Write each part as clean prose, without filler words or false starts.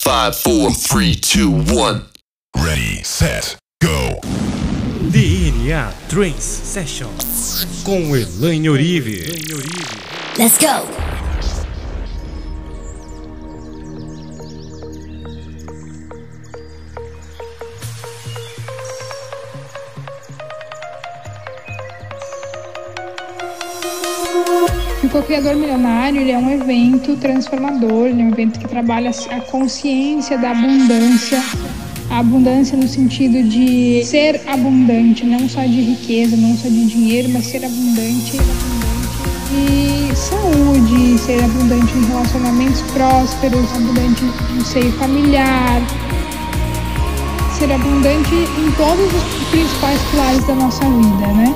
5, 4, 3, 2, 1. Ready, set, go. DNA Trance Session com Elaine Orive. Let's go. O Co-Criador Milionário, ele é um evento transformador, ele é um evento que trabalha a consciência da abundância, a abundância no sentido de ser abundante, não só de riqueza, não só de dinheiro, mas ser abundante de saúde, ser abundante em relacionamentos prósperos, abundante no seio familiar, ser abundante em todos os principais pilares da nossa vida, né?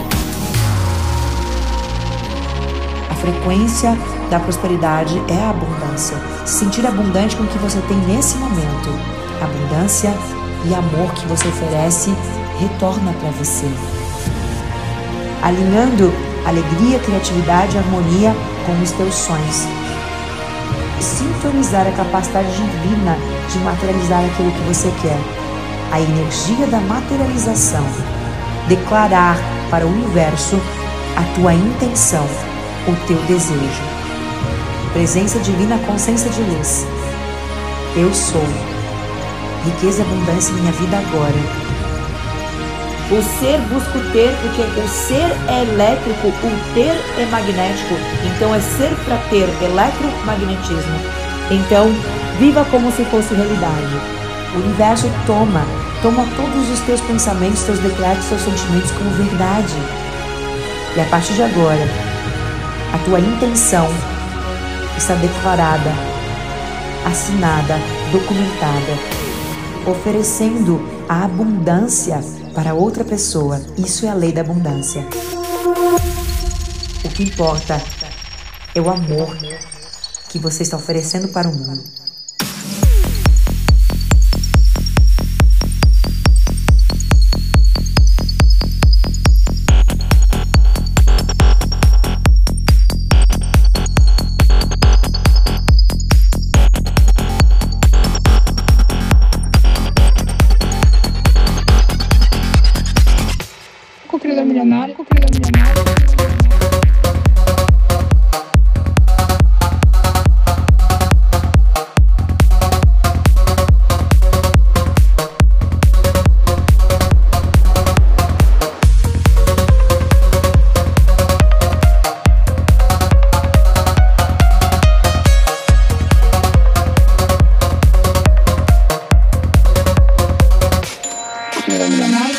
A frequência da prosperidade é a abundância. Se sentir abundante com o que você tem nesse momento. Abundância e amor que você oferece retorna para você. Alinhando alegria, criatividade e harmonia com os teus sonhos. Sintonizar a capacidade divina de materializar aquilo que você quer. A energia da materialização. Declarar para o universo a tua intenção. O teu desejo. Presença divina, consciência de luz. Eu sou. Riqueza e abundância em minha vida agora. O ser busca o ter, porque o ser é elétrico, o ter é magnético. Então é ser para ter, eletromagnetismo. Então, viva como se fosse realidade. O universo toma todos os teus pensamentos, teus decretos, teus sentimentos como verdade. E a partir de agora, a tua intenção está declarada, assinada, documentada, oferecendo a abundância para outra pessoa. Isso é a lei da abundância. O que importa é o amor que você está oferecendo para o mundo. Co-Criador Milionário, Co-Criador Milionário. Co-Criador Milionário.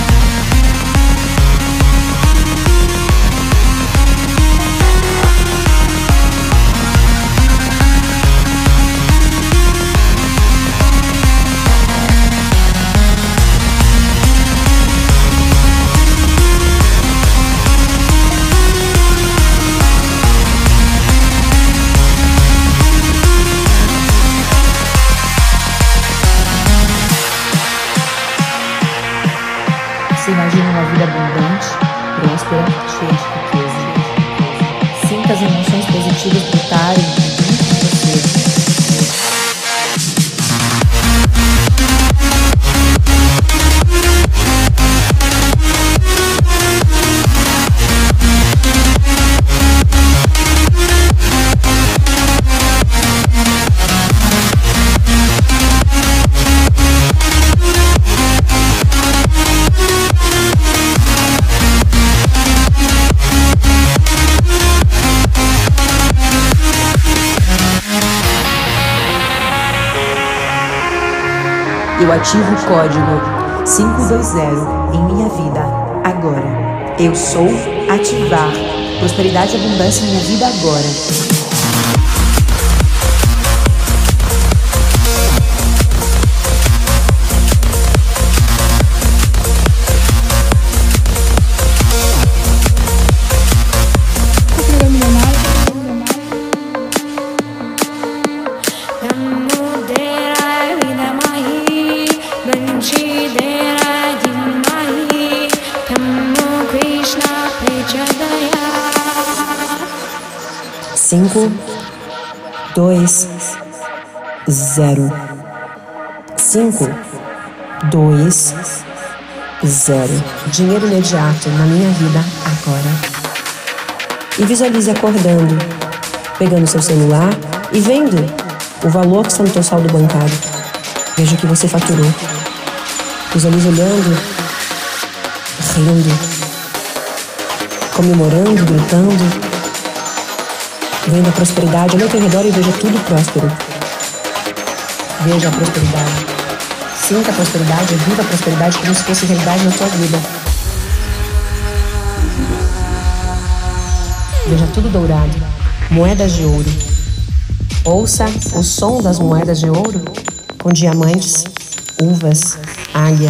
Você imagina uma vida abundante, próspera, cheia de riqueza. Sinta as emoções positivas brotarem dentro de você. Eu ativo o código 520 em minha vida agora. Eu sou ativar prosperidade e abundância em minha vida agora. Cinco, 2, 0. 5, 2, 0. Dinheiro imediato na minha vida agora. E visualize acordando, pegando seu celular e vendo o valor que está no teu saldo bancário. Veja o que você faturou. Visualize olhando, rindo, comemorando, gritando. Vendo a prosperidade, olha ao teu redor e veja tudo próspero. Veja a prosperidade. Sinta a prosperidade, viva a prosperidade como se fosse realidade na sua vida. Veja tudo dourado, moedas de ouro. Ouça o som das moedas de ouro com diamantes, uvas, águia.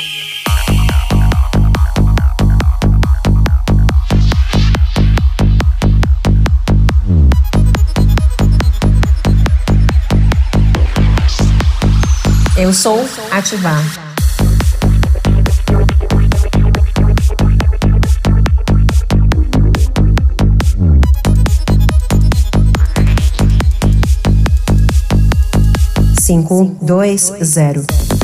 Eu sou ativar. Cinco, 2, 0.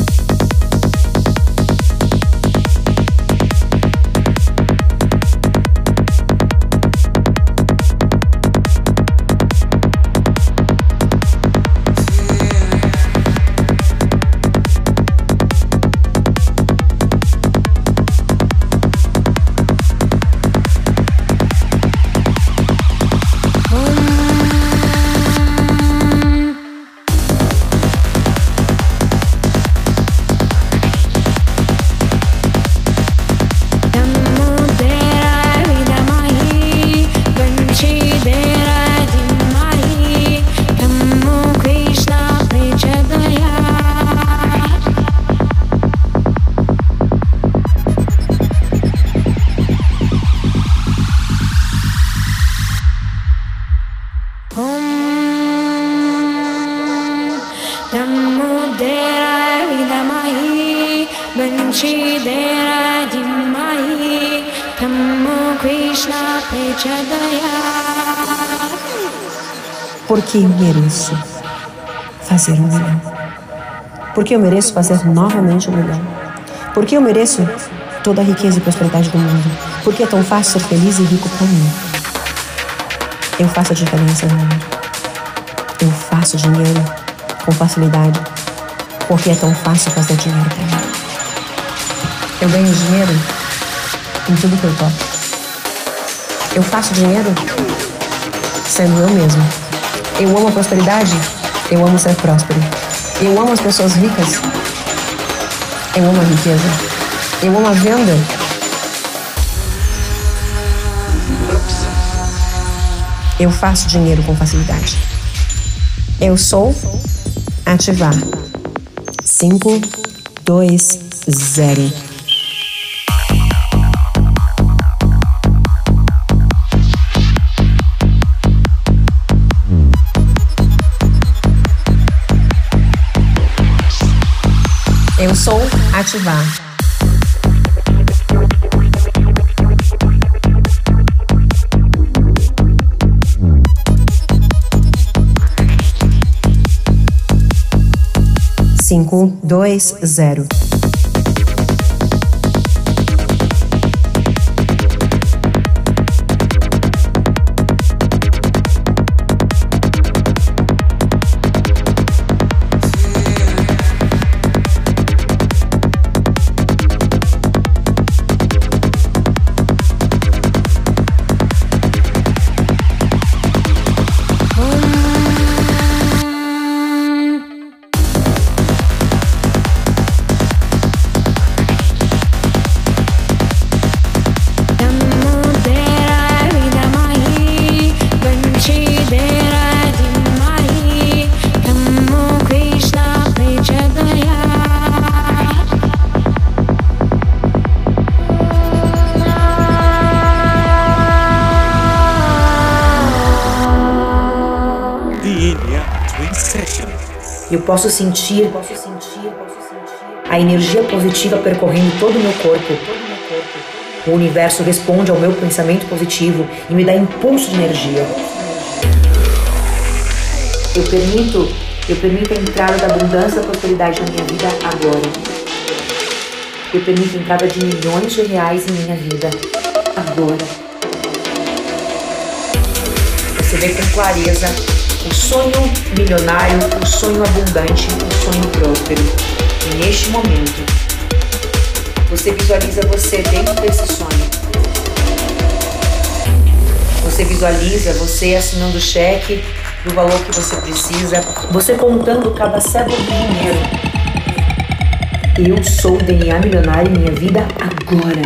Porque eu mereço fazer um milhão. Porque eu mereço fazer novamente um milhão. Porque eu mereço toda a riqueza e prosperidade do mundo. Porque é tão fácil ser feliz e rico para mim. Eu faço a diferença no mundo. Eu faço dinheiro com facilidade. Porque é tão fácil fazer dinheiro para mim. Eu ganho dinheiro em tudo que eu toco. Eu faço dinheiro sendo eu mesmo. Eu amo a prosperidade, eu amo ser próspero. Eu amo as pessoas ricas, eu amo a riqueza. Eu amo a venda. Eu faço dinheiro com facilidade. Eu sou ativar. 5, 2, 0. Eu sou ativar. Cinco, 2, 0. Eu posso sentir a energia positiva percorrendo todo o meu corpo. O universo responde ao meu pensamento positivo e me dá impulso de energia. Eu permito Eu permito a entrada da abundância e da prosperidade na minha vida agora. Eu permito a entrada de milhões de reais em minha vida agora. Você vê com clareza o sonho milionário, o sonho abundante, o sonho próspero. E neste momento, você visualiza você dentro desse sonho. Você visualiza você assinando o cheque do valor que você precisa, você contando cada cédula de dinheiro. Eu sou o DNA milionário em minha vida agora.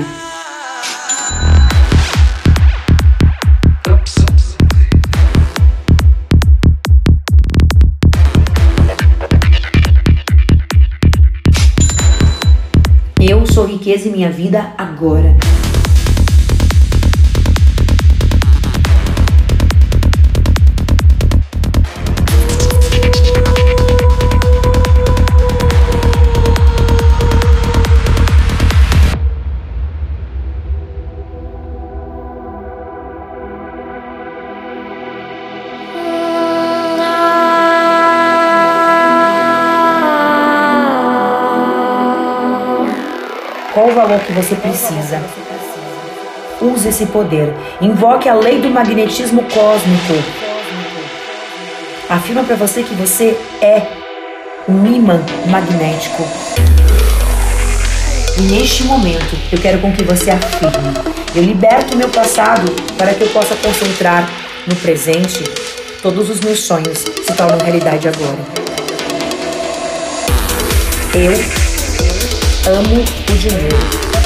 Eu sou riqueza em minha vida agora. Qual o valor que você precisa? Use esse poder. Invoque a lei do magnetismo cósmico. Afirma para você que você é um ímã magnético. E neste momento, eu quero com que você afirme. Eu liberto o meu passado para que eu possa concentrar no presente. Todos os meus sonhos se tornam realidade agora. Eu amo o dinheiro.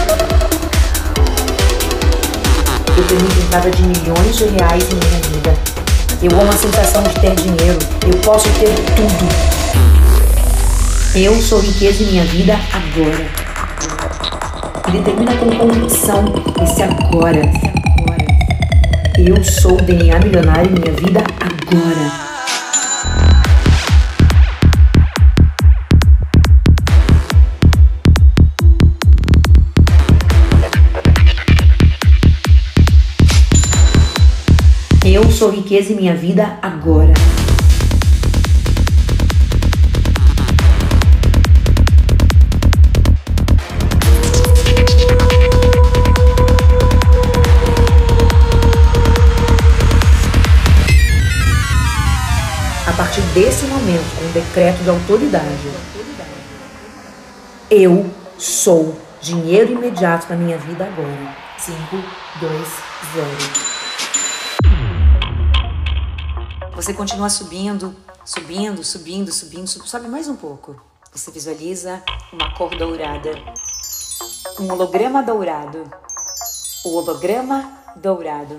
Eu permito a entrada de milhões de reais em minha vida. Eu amo a sensação de ter dinheiro. Eu posso ter tudo. Eu sou riqueza em minha vida agora. E determina com convicção esse agora. Eu sou o DNA milionário em minha vida agora. Eu sou riqueza em minha vida agora. A partir desse momento, com um decreto de autoridade, eu sou dinheiro imediato na minha vida agora. 5, 2, 0. Você continua subindo, subindo, subindo, subindo, sobe mais um pouco. Você visualiza uma cor dourada, um holograma dourado, o holograma dourado.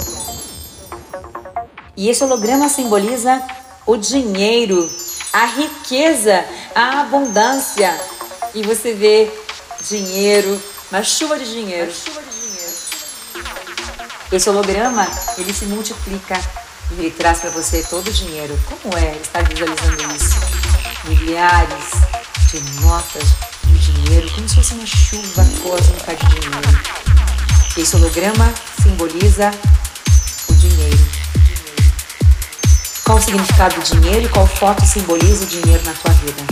E esse holograma simboliza o dinheiro, a riqueza, a abundância. E você vê dinheiro, uma chuva de dinheiro. Esse holograma, ele se multiplica. Ele traz para você todo o dinheiro. Como é estar visualizando isso? Milhares de notas de dinheiro, como se fosse uma chuva cósmica de dinheiro. Esse holograma simboliza o dinheiro. Qual o significado do dinheiro e qual foto simboliza o dinheiro na tua vida?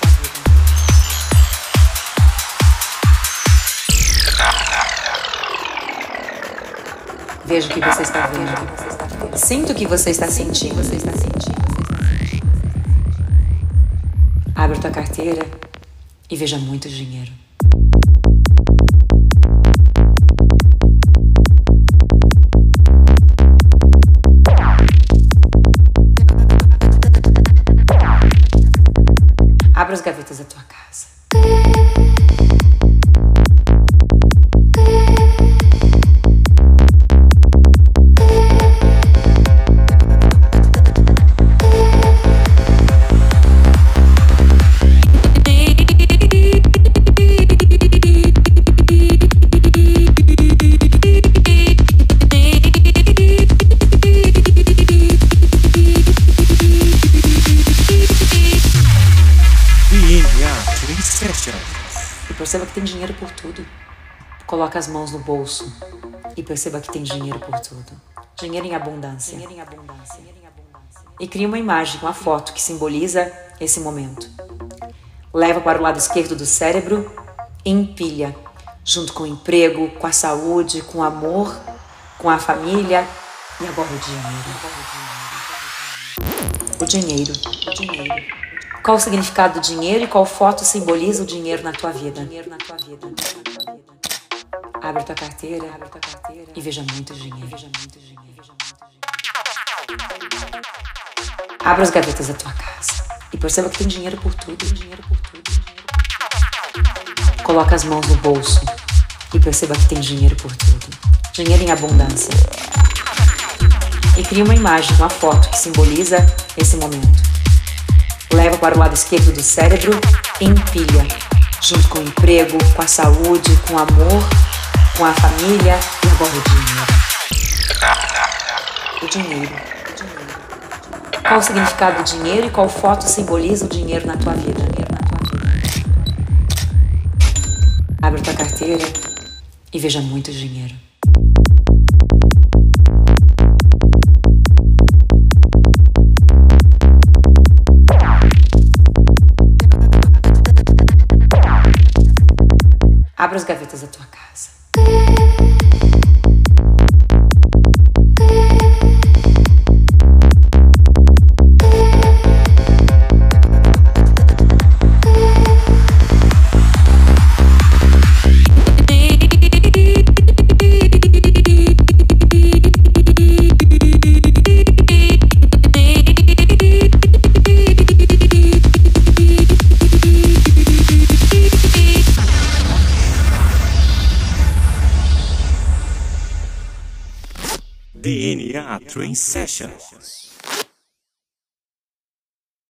Veja o que você está vendo. Sinta o que você está sentindo. Abra tua carteira e veja muito dinheiro. Abra as gavetas da tua casa. E perceba que tem dinheiro por tudo. Coloca as mãos no bolso e perceba que tem dinheiro por tudo. Dinheiro em abundância. Dinheiro em abundância. Dinheiro em abundância. e cria uma imagem, uma foto que simboliza esse momento. Leva para o lado esquerdo do cérebro e empilha, junto com o emprego, com a saúde, com o amor, com a família e agora o dinheiro. O dinheiro. Qual o significado do dinheiro e qual foto simboliza o dinheiro na tua vida? Abre tua carteira e veja muito dinheiro. Abra as gavetas da tua casa e perceba que tem dinheiro por tudo. Coloca as mãos no bolso e perceba que tem dinheiro por tudo. Dinheiro em abundância. E cria uma imagem, uma foto que simboliza esse momento. Leva para o lado esquerdo do cérebro e empilha, junto com o emprego, com a saúde, com o amor, com a família e agora o dinheiro. Qual o significado do dinheiro e qual foto simboliza o dinheiro na tua vida? Abre tua carteira e veja muito dinheiro. Abra as gavetas da tua casa. DNA Trance Sessions.